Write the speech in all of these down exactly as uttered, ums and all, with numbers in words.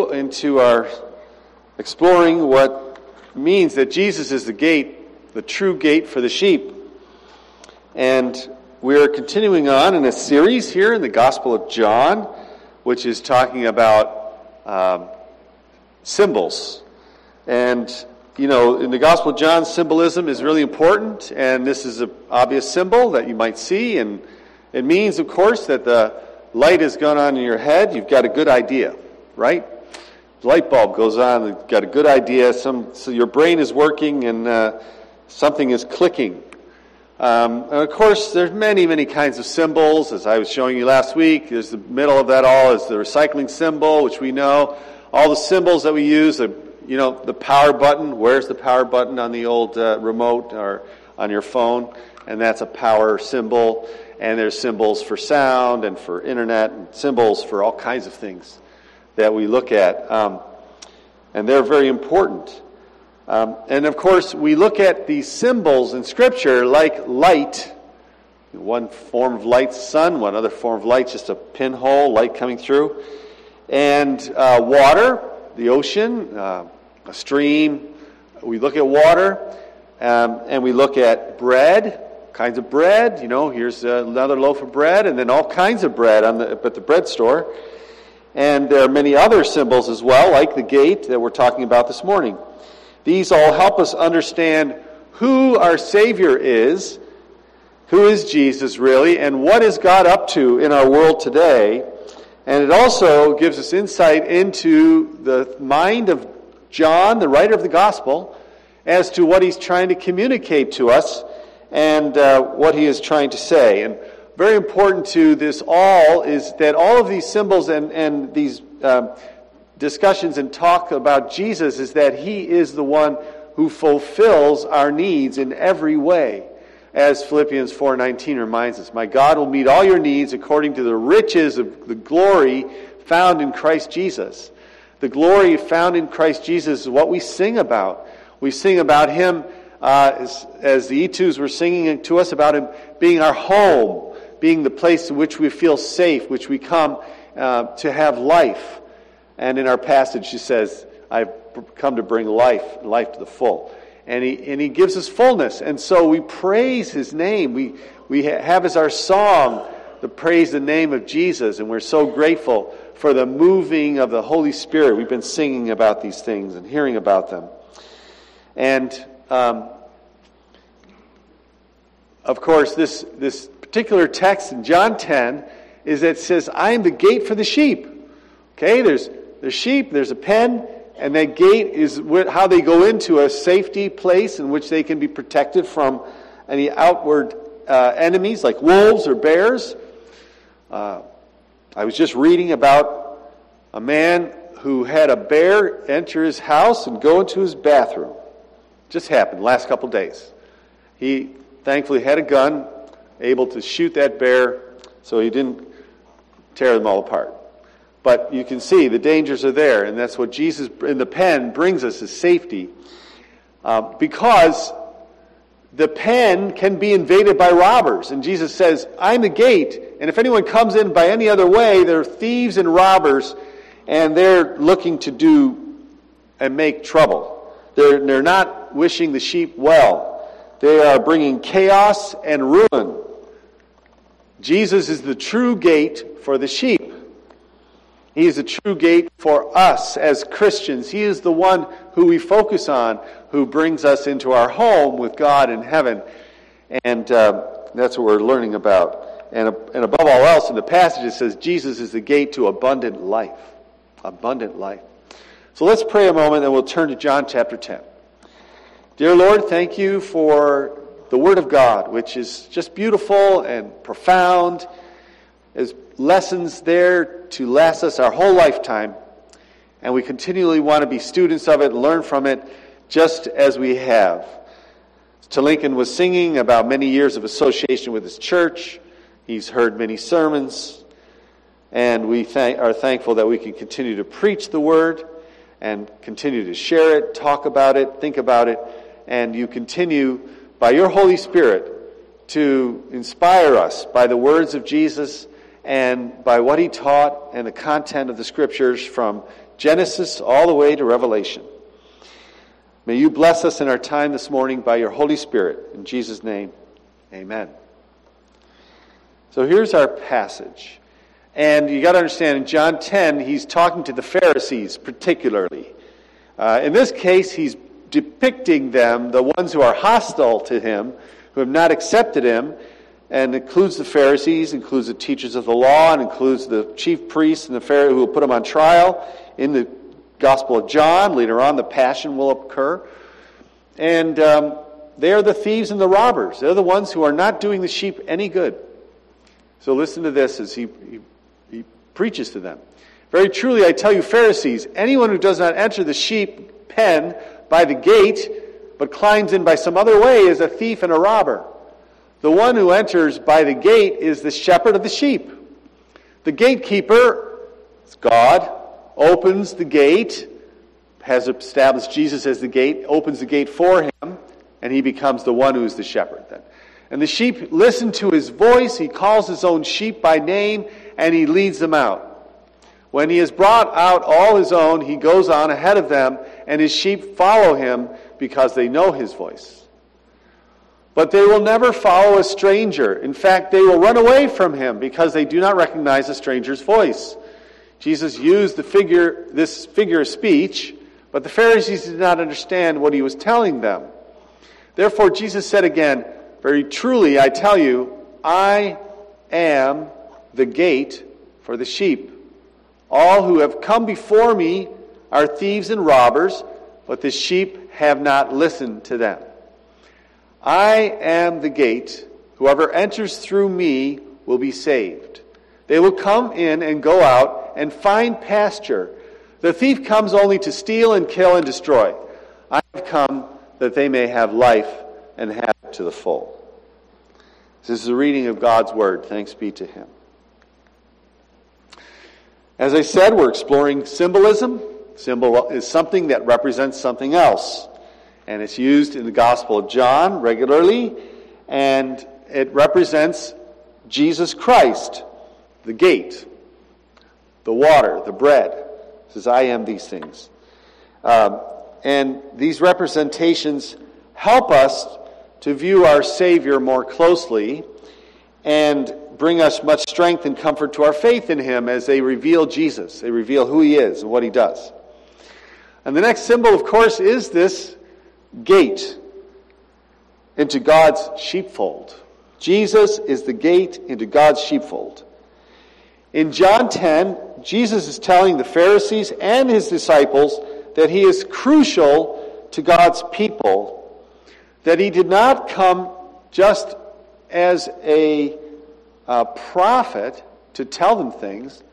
continue into our exploring what means that Jesus is the gate, the true gate for the sheep. And we're continuing on in a series here in the Gospel of John, which is talking about um, symbols. And, you know, in the Gospel of John, symbolism is really important, and this is an obvious symbol that you might see, and it means, of course, that the light has gone on in your head. You've got a good idea, right? The light bulb goes on, you've got a good idea, some, so your brain is working, and uh, something is clicking. Um, and of course, there's many, many kinds of symbols, as I was showing you last week. There's the middle of that all is the recycling symbol, which we know. All the symbols that we use, the, you know, the power button. Where's the power button on the old uh, remote or on your phone? And that's a power symbol. And there's symbols for sound and for internet and symbols for all kinds of things that we look at. Um, and they're very important. Um, and of course, we look at these symbols in Scripture like light. One form of light's sun, one other form of light's just a pinhole, light coming through. And uh, water, the ocean, uh, a stream. We look at water, um, and we look at bread, kinds of bread. You know, here's another loaf of bread, and then all kinds of bread on the, at the bread store. And there are many other symbols as well, like the gate that we're talking about this morning. These all help us understand who our Savior is, who is Jesus really, and what is God up to in our world today. And it also gives us insight into the mind of John, the writer of the Gospel, as to what he's trying to communicate to us and uh, what he is trying to say. And very important to this all is that all of these symbols and, and these um, discussions and talk about Jesus is that he is the one who fulfills our needs in every way. As Philippians four nineteen reminds us, my God will meet all your needs according to the riches of the glory found in Christ Jesus. The glory found in Christ Jesus is what we sing about. We sing about him uh, as, as the E twos were singing to us about him being our home, being the place in which we feel safe, which we come uh, to have life. And in our passage, he says, I've come to bring life, life to the full. And he and he gives us fullness. And so we praise his name. We we have as our song the praise the name of Jesus. And we're so grateful for the moving of the Holy Spirit. We've been singing about these things and hearing about them. And um, of course, this, this particular text in John ten is that it says, I am the gate for the sheep. Okay, there's There's sheep, there's a pen, and that gate is how they go into a safety place in which they can be protected from any outward uh, enemies like wolves or bears. Uh, I was just reading about a man who had a bear enter his house and go into his bathroom. Just happened last couple days. He thankfully had a gun, able to shoot that bear, so he didn't tear them all apart. But you can see the dangers are there, and that's what Jesus in the pen brings us, is safety. Uh, because the pen can be invaded by robbers. And Jesus says, I'm the gate, and if anyone comes in by any other way, they're thieves and robbers, and they're looking to do and make trouble. They're, they're not wishing the sheep well. They are bringing chaos and ruin. Jesus is the true gate for the sheep. He is a true gate for us as Christians. He is the one who we focus on, who brings us into our home with God in heaven. And uh, that's what we're learning about. And, and above all else, in the passage it says, Jesus is the gate to abundant life. Abundant life. So let's pray a moment and we'll turn to John chapter ten. Dear Lord, thank you for the Word of God, which is just beautiful and profound. There's lessons there to last us our whole lifetime, and we continually want to be students of it and learn from it just as we have. To Lincoln was singing about many years of association with his church. He's heard many sermons, and we thank, are thankful that we can continue to preach the Word and continue to share it, talk about it, think about it, and you continue by your Holy Spirit to inspire us by the words of Jesus and by what he taught and the content of the Scriptures from Genesis all the way to Revelation. May you bless us in our time this morning by your Holy Spirit. In Jesus' name, amen. So here's our passage. And you got to understand, in John ten, he's talking to the Pharisees particularly. Uh, in this case, he's depicting them, the ones who are hostile to him, who have not accepted him, and includes the Pharisees, includes the teachers of the law, and includes the chief priests and the Pharisees who will put him on trial in the Gospel of John. Later on, the Passion will occur. And um, they are the thieves and the robbers. They're the ones who are not doing the sheep any good. So listen to this as he, he, he preaches to them. Very truly, I tell you, Pharisees, anyone who does not enter the sheep pen by the gate, but climbs in by some other way, is a thief and a robber. The one who enters by the gate is the shepherd of the sheep. The gatekeeper, it's God, opens the gate, has established Jesus as the gate, opens the gate for him, and he becomes the one who is the shepherd then. And the sheep listen to his voice. He calls his own sheep by name, and he leads them out. When he has brought out all his own, he goes on ahead of them, and his sheep follow him because they know his voice. But they will never follow a stranger. In fact, they will run away from him because they do not recognize a stranger's voice. Jesus used the figure, this figure of speech, but the Pharisees did not understand what he was telling them. Therefore, Jesus said again, very truly, I tell you, I am the gate for the sheep. All who have come before me are thieves and robbers, but the sheep have not listened to them. I am the gate. Whoever enters through me will be saved. They will come in and go out and find pasture. The thief comes only to steal and kill and destroy. I have come that they may have life and have it to the full. This is the reading of God's Word. Thanks be to Him. As I said, we're exploring symbolism. Symbol is something that represents something else. And it's used in the Gospel of John regularly. And it represents Jesus Christ, the gate, the water, the bread. It says, I am these things. Um, and these representations help us to view our Savior more closely and bring us much strength and comfort to our faith in Him as they reveal Jesus. They reveal who He is and what He does. And the next symbol, of course, is this gate into God's sheepfold. Jesus is the gate into God's sheepfold. In John ten, Jesus is telling the Pharisees and His disciples that He is crucial to God's people, that He did not come just as a, a prophet to tell them things.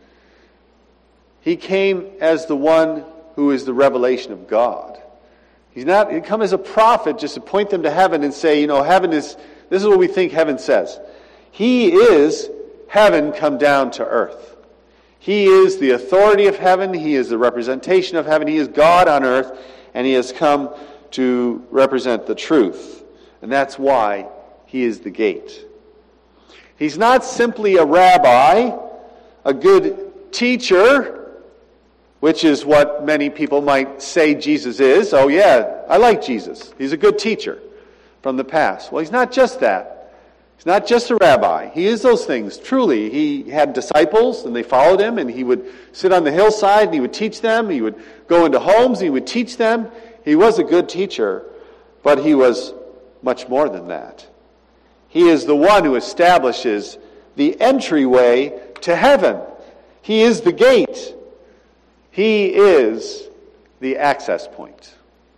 He came as the one who is the revelation of God. He's not, he come as a prophet just to point them to heaven and say, you know, heaven is, this is what we think heaven says. He is heaven come down to earth. He is the authority of heaven. He is the representation of heaven. He is God on earth, and He has come to represent the truth. And that's why He is the gate. He's not simply a rabbi, a good teacher, which is what many people might say Jesus is. Oh yeah, I like Jesus. He's a good teacher from the past. Well, He's not just that. He's not just a rabbi. He is those things. Truly, He had disciples and they followed Him, and He would sit on the hillside and He would teach them. He would go into homes and He would teach them. He was a good teacher, but He was much more than that. He is the one who establishes the entryway to heaven. He is the gate. He is the access point.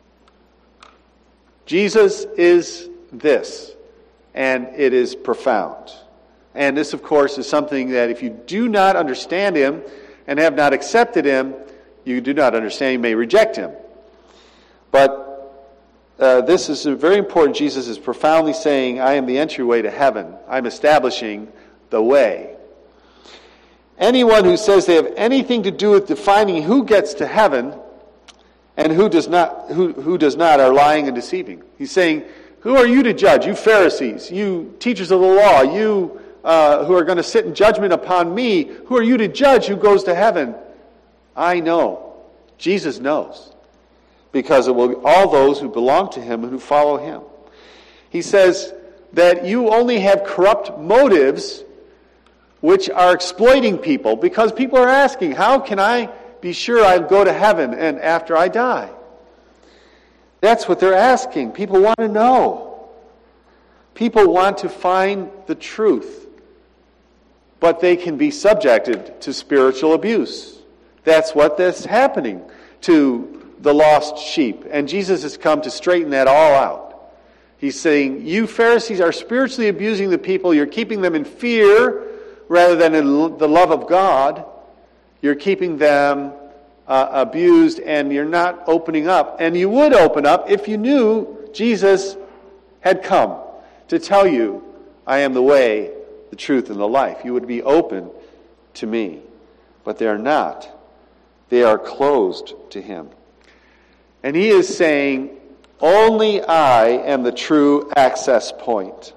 Jesus is this, and it is profound. And this, of course, is something that if you do not understand Him and have not accepted Him, you do not understand. You may reject Him. But uh, this is very important. Jesus is profoundly saying, I am the entryway to heaven. I'm establishing the way. Anyone who says they have anything to do with defining who gets to heaven and who does not, who, who does not are lying and deceiving. He's saying, who are you to judge, you Pharisees, you teachers of the law, you uh, who are going to sit in judgment upon me, who are you to judge who goes to heaven? I know. Jesus knows, because it will be all those who belong to him and who follow him. He says that you only have corrupt motives which are exploiting people, because people are asking, how can I be sure I'll go to heaven and after I die? That's what they're asking. People want to know. People want to find the truth, but they can be subjected to spiritual abuse. That's what is happening to the lost sheep. And Jesus has come to straighten that all out. He's saying, you Pharisees are spiritually abusing the people. You're keeping them in fear rather than in the love of God. You're keeping them uh, abused, and you're not opening up. And you would open up if you knew Jesus had come to tell you, I am the way, the truth, and the life. You would be open to me. But they are not. They are closed to him. And he is saying, only I am the true access point.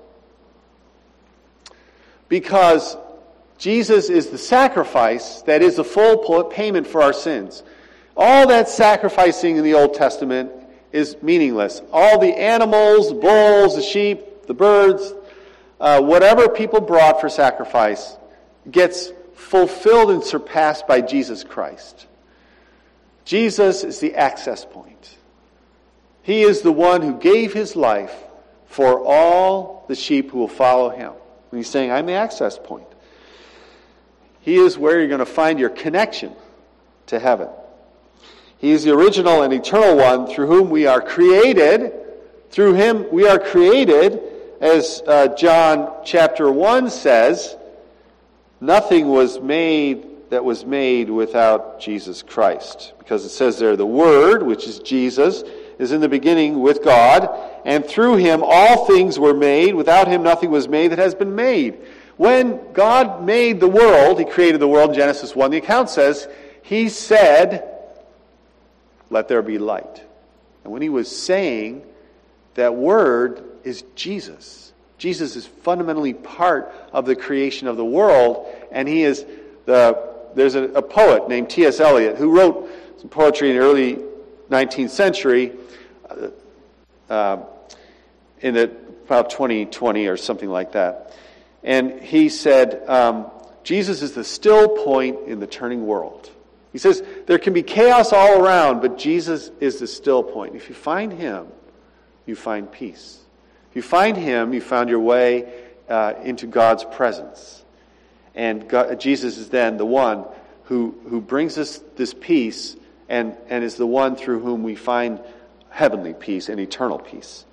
Because Jesus is the sacrifice that is the full payment for our sins. All that sacrificing in the Old Testament is meaningless. All the animals, the bulls, the sheep, the birds, uh, whatever people brought for sacrifice gets fulfilled and surpassed by Jesus Christ. Jesus is the access point. He is the one who gave his life for all the sheep who will follow him. And he's saying, I'm the access point. He is where you're going to find your connection to heaven. He is the original and eternal one through whom we are created. Through him we are created, as uh, John chapter one says, nothing was made that was made without Jesus Christ. Because it says there, the Word, which is Jesus, is in the beginning with God, and through him all things were made. Without him nothing was made that has been made. When God made the world, he created the world in Genesis one, the account says, he said, let there be light. And when he was saying, that word is Jesus. Jesus is fundamentally part of the creation of the world, and he is the, there's a, a poet named T S Eliot who wrote some poetry in the early nineteenth century, uh, uh, in the, about twenty twenty or something like that. And he said, um, Jesus is the still point in the turning world. He says, there can be chaos all around, but Jesus is the still point. If you find him, you find peace. If you find him, you found your way uh, into God's presence. And God, Jesus is then the one who, who brings us this peace and, and is the one through whom we find heavenly peace and eternal peace.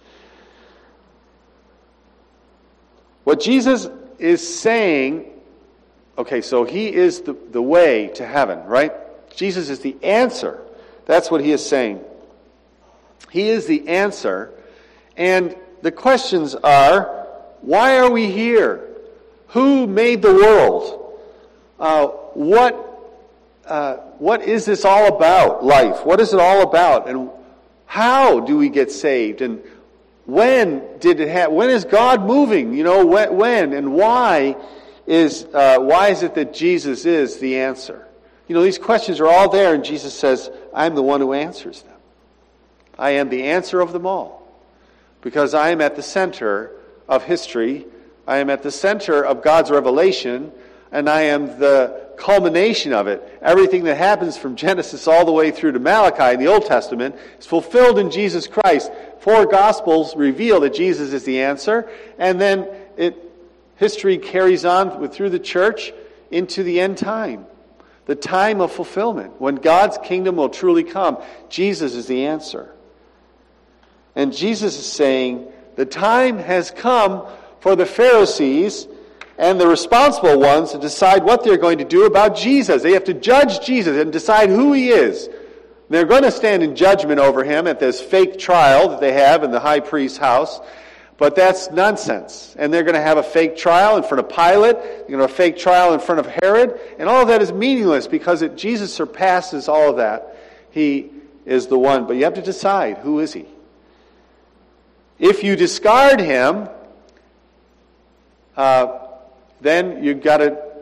What Jesus is saying, okay, so he is the, the way to heaven, right? Jesus is the answer. That's what he is saying. He is the answer. And the questions are, why are we here? Who made the world? Uh, what uh, what is this all about, life? What is it all about? And how do we get saved? And when did it happen? When is God moving? You know, when, when and why is uh, why is it that Jesus is the answer? You know, these questions are all there, and Jesus says, I'm the one who answers them. I am the answer of them all. Because I am at the center of history. I am at the center of God's revelation, and I am the culmination of it. Everything that happens from Genesis all the way through to Malachi in the Old Testament is fulfilled in Jesus Christ. Four Gospels reveal that Jesus is the answer, and then it history carries on with, through the church into the end time. The time of fulfillment, when God's kingdom will truly come. Jesus is the answer. And Jesus is saying, the time has come for the Pharisees and the responsible ones to decide what they're going to do about Jesus. They have to judge Jesus and decide who he is. They're going to stand in judgment over him at this fake trial that they have in the high priest's house. But that's nonsense. And they're going to have a fake trial in front of Pilate. They're going to have a fake trial in front of Herod. And all of that is meaningless because it, Jesus surpasses all of that. He is the one. But you have to decide, who is he? If you discard him, uh, then you've got to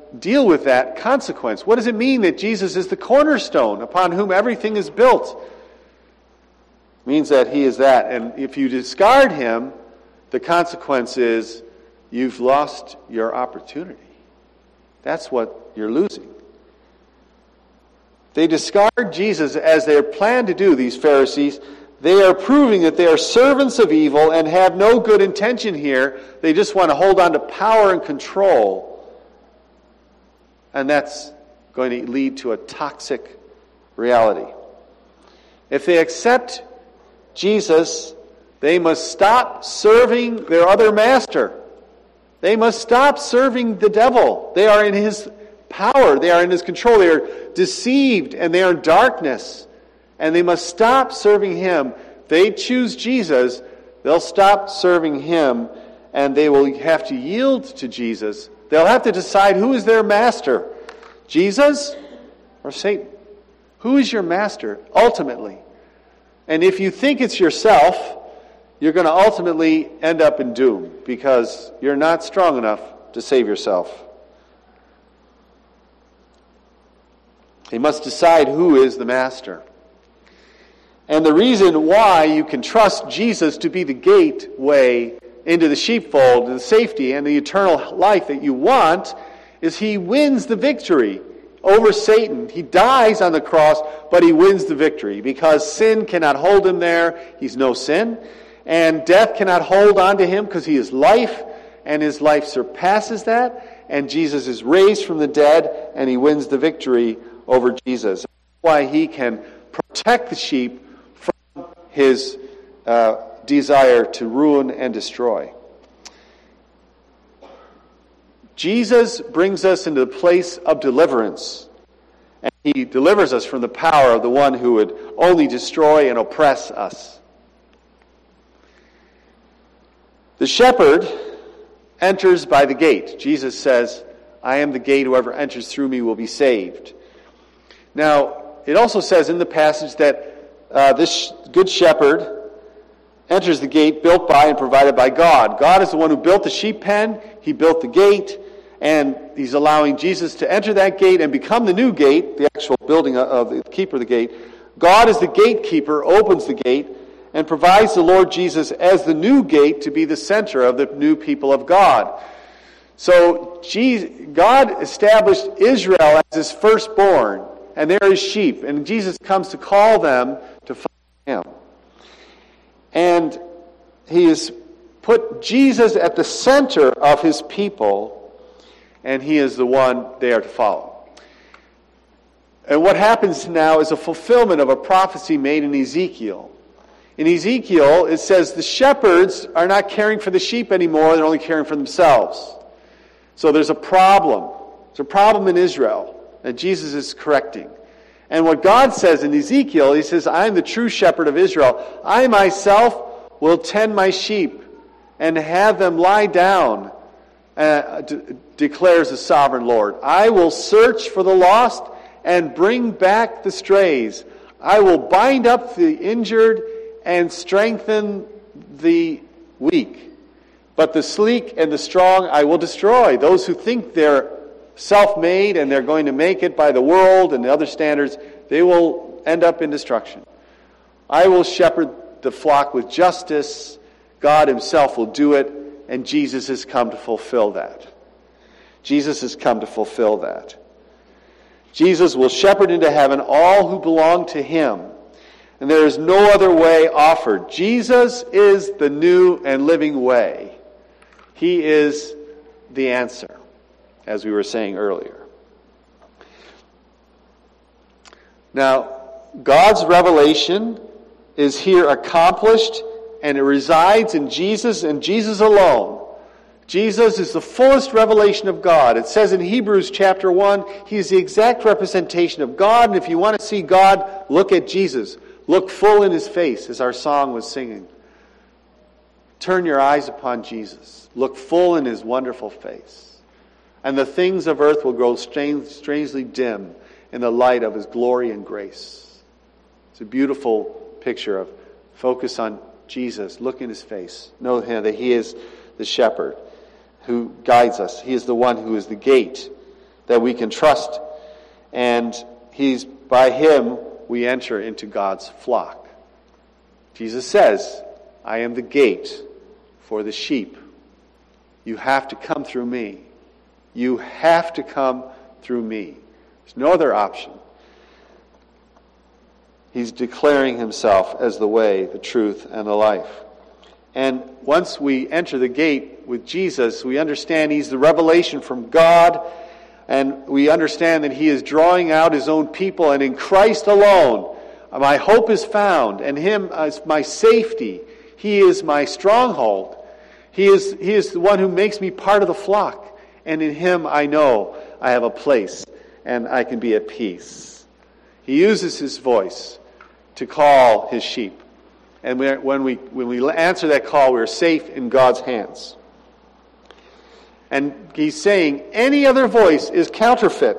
deal with that consequence. What does it mean that Jesus is the cornerstone upon whom everything is built? It means that he is that. And if you discard him, the consequence is you've lost your opportunity. That's what you're losing. They discard Jesus as they plan to do, these Pharisees. They are proving that they are servants of evil and have no good intention here. They just want to hold on to power and control. And that's going to lead to a toxic reality. If they accept Jesus, they must stop serving their other master. They must stop serving the devil. They are in his power. They are in his control. They are deceived and they are in darkness. And they must stop serving him. They choose Jesus, they'll stop serving him, and they will have to yield to Jesus. They'll have to decide who is their master, Jesus or Satan. Who is your master, ultimately? And if you think it's yourself, you're going to ultimately end up in doom, because you're not strong enough to save yourself. They must decide who is the master. And the reason why you can trust Jesus to be the gateway into the sheepfold and the safety and the eternal life that you want is he wins the victory over Satan. He dies on the cross, but he wins the victory because sin cannot hold him there. He's no sin. And death cannot hold on to him because he is life, and his life surpasses that. And Jesus is raised from the dead, and he wins the victory over Jesus. That's why he can protect the sheep from his uh, desire to ruin and destroy. Jesus brings us into the place of deliverance. And he delivers us from the power of the one who would only destroy and oppress us. The shepherd enters by the gate. Jesus says, I am the gate. Whoever enters through me will be saved. Now, it also says in the passage that uh, this good shepherd enters the gate built by and provided by God. God is the one who built the sheep pen. He built the gate. And he's allowing Jesus to enter that gate and become the new gate, the actual building of the keeper of the gate. God is the gatekeeper, opens the gate, and provides the Lord Jesus as the new gate to be the center of the new people of God. So God established Israel as his firstborn, and they're his sheep. And Jesus comes to call them to follow him. And he has put Jesus at the center of his people, and he is the one they are to follow. And what happens now is a fulfillment of a prophecy made in Ezekiel. In Ezekiel, it says the shepherds are not caring for the sheep anymore, they're only caring for themselves. So there's a problem. There's a problem in Israel that Jesus is correcting. And what God says in Ezekiel, he says, I am the true shepherd of Israel. I myself will tend my sheep and have them lie down, uh, d- declares the sovereign Lord. I will search for the lost and bring back the strays. I will bind up the injured and strengthen the weak. But the sleek and the strong I will destroy. Those who think they're self-made and they're going to make it by the world and the other standards, they will end up in destruction. I will shepherd the flock with justice. God himself will do it, and Jesus has come to fulfill that. Jesus has come to fulfill that. Jesus will shepherd into heaven all who belong to him. And there is no other way offered. Jesus is the new and living way. He is the answer, as we were saying earlier. Now, God's revelation is here accomplished, and it resides in Jesus and Jesus alone. Jesus is the fullest revelation of God. It says in Hebrews chapter one, he is the exact representation of God. And if you want to see God, look at Jesus. Look full in his face, as our song was singing. Turn your eyes upon Jesus. Look full in his wonderful face. And the things of earth will grow strange, strangely dim in the light of his glory and grace. It's a beautiful picture of focus on Jesus. Look in his face. Know him, that he is the shepherd who guides us. He is the one who is the gate that we can trust. And he's by him we enter into God's flock. Jesus says, I am the gate for the sheep. You have to come through me. You have to come through me. There's no other option. He's declaring himself as the way, the truth, and the life. And once we enter the gate with Jesus, we understand he's the revelation from God, and we understand that he is drawing out his own people, and in Christ alone, my hope is found, and him as my safety. He is my stronghold. He is, he is the one who makes me part of the flock, and in him I know I have a place, and I can be at peace. He uses his voice to call his sheep. And when we when we answer that call, we're safe in God's hands. And he's saying any other voice is counterfeit.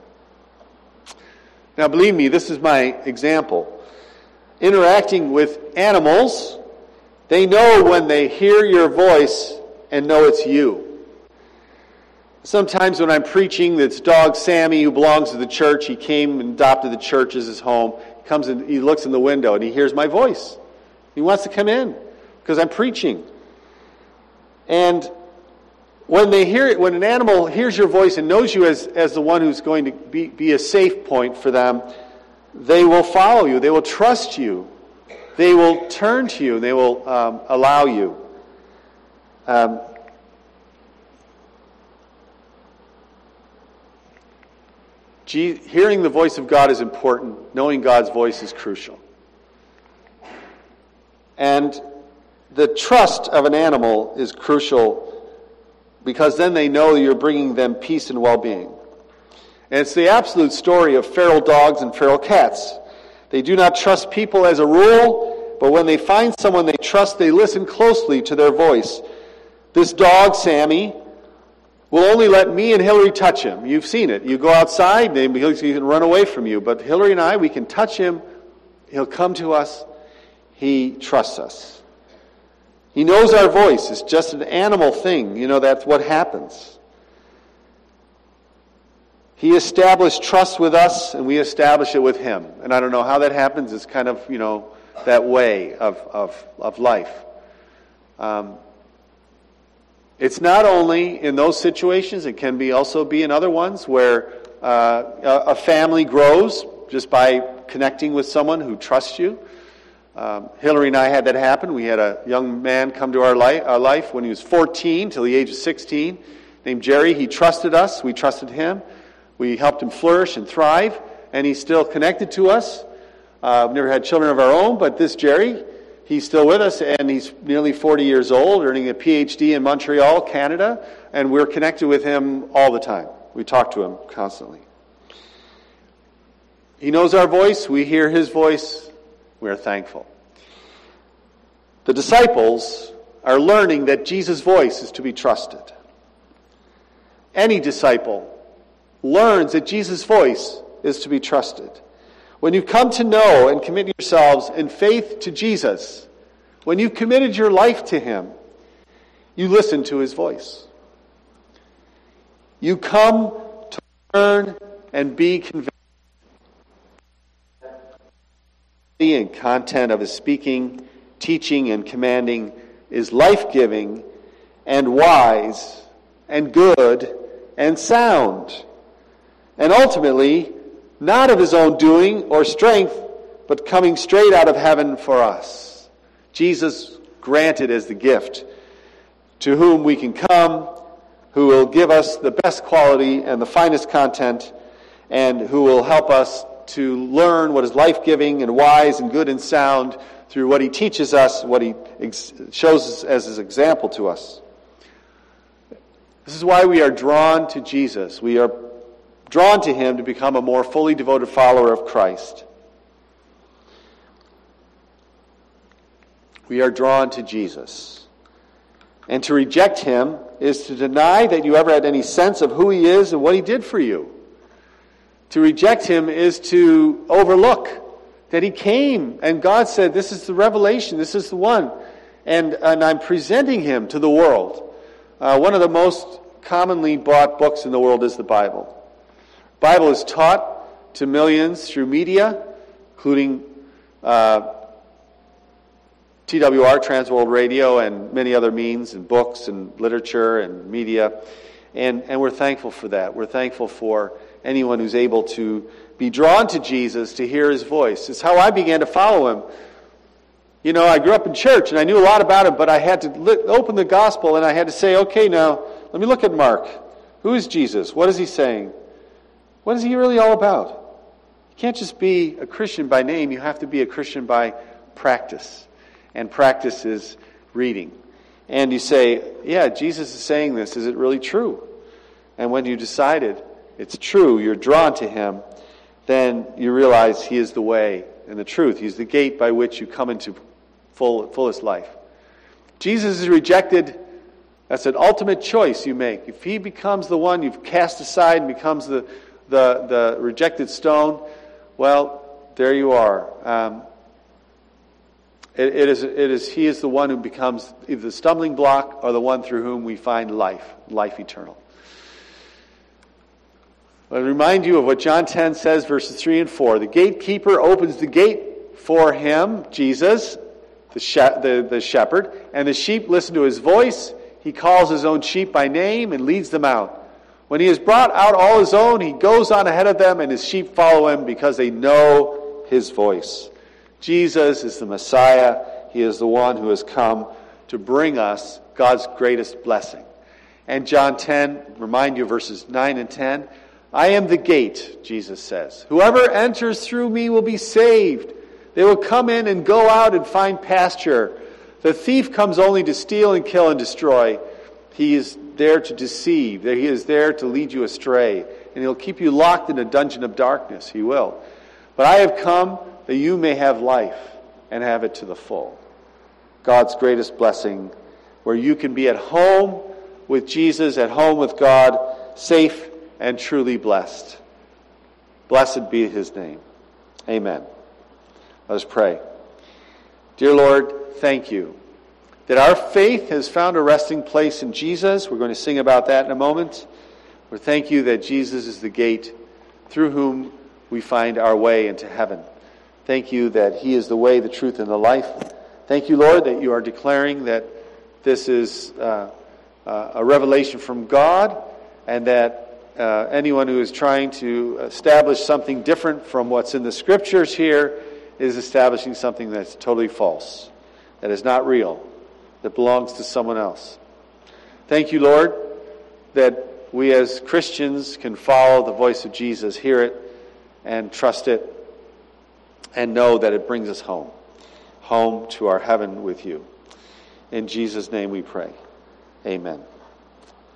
Now believe me, this is my example. Interacting with animals, they know when they hear your voice and know it's you. Sometimes when I'm preaching, this dog Sammy, who belongs to the church, he came and adopted the church as his home. He comes and he looks in the window and he hears my voice. He wants to come in because I'm preaching. And when they hear it, when an animal hears your voice and knows you as, as the one who's going to be, be a safe point for them, they will follow you. They will trust you. They will turn to you. They will um, allow you. Um, Hearing the voice of God is important. Knowing God's voice is crucial. And the trust of an animal is crucial because then they know you're bringing them peace and well-being. And it's the absolute story of feral dogs and feral cats. They do not trust people as a rule, but when they find someone they trust, they listen closely to their voice. This dog, Sammy, will only let me and Hillary touch him. You've seen it. You go outside, he can run away from you. But Hillary and I, we can touch him. He'll come to us. He trusts us. He knows our voice. It's just an animal thing. You know, that's what happens. He established trust with us, and we establish it with him. And I don't know how that happens. It's kind of, you know, that way of, of, of life. Um, It's not only in those situations, it can be also be in other ones where uh, a family grows just by connecting with someone who trusts you. Um, Hillary and I had that happen. We had a young man come to our, li- our life when he was fourteen till the age of sixteen, named Jerry. He trusted us. We trusted him. We helped him flourish and thrive, and he's still connected to us. Uh, we've never had children of our own, but this Jerry, he's still with us, and he's nearly forty years old, earning a P H D in Montreal, Canada, and we're connected with him all the time. We talk to him constantly. He knows our voice. We hear his voice. We are thankful. The disciples are learning that Jesus' voice is to be trusted. Any disciple learns that Jesus' voice is to be trusted. When you come to know and commit yourselves in faith to Jesus, when you've committed your life to him, you listen to his voice. You come to learn and be convinced and content of his speaking, teaching, and commanding is life-giving and wise and good and sound. And ultimately, not of his own doing or strength, but coming straight out of heaven for us. Jesus granted as the gift, to whom we can come, who will give us the best quality and the finest content, and who will help us to learn what is life-giving and wise and good and sound through what he teaches us, what he ex- shows us as his example to us. This is why we are drawn to Jesus. We are drawn to him to become a more fully devoted follower of Christ. We are drawn to Jesus. And to reject him is to deny that you ever had any sense of who he is and what he did for you. To reject him is to overlook that he came and God said, this is the revelation, this is the one. And, and I'm presenting him to the world. Uh, one of the most commonly bought books in the world is the Bible. Bible is taught to millions through media, including uh, T W R, Trans World Radio, and many other means, and books, and literature, and media. And, and we're thankful for that. We're thankful for anyone who's able to be drawn to Jesus, to hear his voice. It's how I began to follow him. You know, I grew up in church, and I knew a lot about him, but I had to li- open the gospel, and I had to say, okay, now, let me look at Mark. Who is Jesus? What is he saying? What is he really all about? You can't just be a Christian by name. You have to be a Christian by practice. And practice is reading. And you say, yeah, Jesus is saying this. Is it really true? And when you decided it's true, you're drawn to him, then you realize he is the way and the truth. He's the gate by which you come into full, fullest life. Jesus is rejected. That's an ultimate choice you make. If he becomes the one you've cast aside and becomes the, the, the rejected stone, well, there you are. Um, it, it is, it is, he is the one who becomes either the stumbling block or the one through whom we find life, life eternal. I remind you of what John ten says, verses three and four. The gatekeeper opens the gate for him, Jesus, the, she- the, the shepherd, and the sheep listen to his voice. He calls his own sheep by name and leads them out. When he has brought out all his own, he goes on ahead of them, and his sheep follow him because they know his voice. Jesus is the Messiah. He is the one who has come to bring us God's greatest blessing. And John ten, remind you, verses nine and ten, I am the gate, Jesus says. Whoever enters through me will be saved. They will come in and go out and find pasture. The thief comes only to steal and kill and destroy. He is there to deceive. He is there to lead you astray. And he'll keep you locked in a dungeon of darkness. He will. But I have come that you may have life and have it to the full. God's greatest blessing, where you can be at home with Jesus, at home with God, safe and truly blessed. Blessed be his name. Amen. Let us pray. Dear Lord, thank you that our faith has found a resting place in Jesus. We're going to sing about that in a moment. We thank you that Jesus is the gate through whom we find our way into heaven. Thank you that he is the way, the truth, and the life. Thank you, Lord, that you are declaring that this is uh, uh, a revelation from God, and that Uh, anyone who is trying to establish something different from what's in the Scriptures here is establishing something that's totally false, that is not real, that belongs to someone else. Thank you, Lord, that we as Christians can follow the voice of Jesus, hear it, and trust it, and know that it brings us home, home to our heaven with you. In Jesus' name we pray. Amen.